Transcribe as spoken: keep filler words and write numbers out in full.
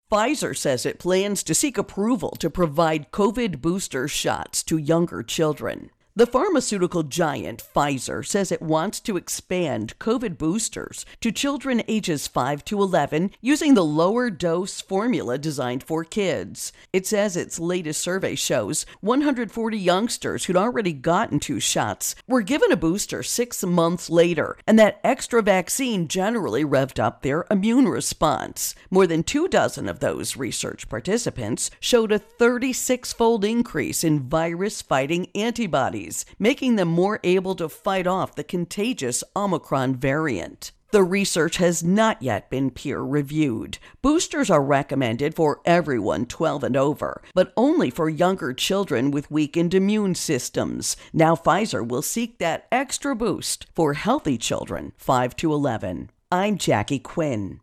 Pfizer says it plans to seek approval to provide COVID booster shots to younger children. The pharmaceutical giant Pfizer says it wants to expand COVID boosters to children ages five to eleven using the lower dose formula designed for kids. It says its latest survey shows one hundred forty youngsters who'd already gotten two shots were given a booster six months later, and that extra vaccine generally revved up their immune response. More than two dozen of those research participants showed a thirty-six-fold increase in virus-fighting antibodies, making them more able to fight off the contagious Omicron variant. The research has not yet been peer-reviewed. Boosters are recommended for everyone twelve and over, but only for younger children with weakened immune systems. Now Pfizer will seek that extra boost for healthy children five to eleven. I'm Jackie Quinn.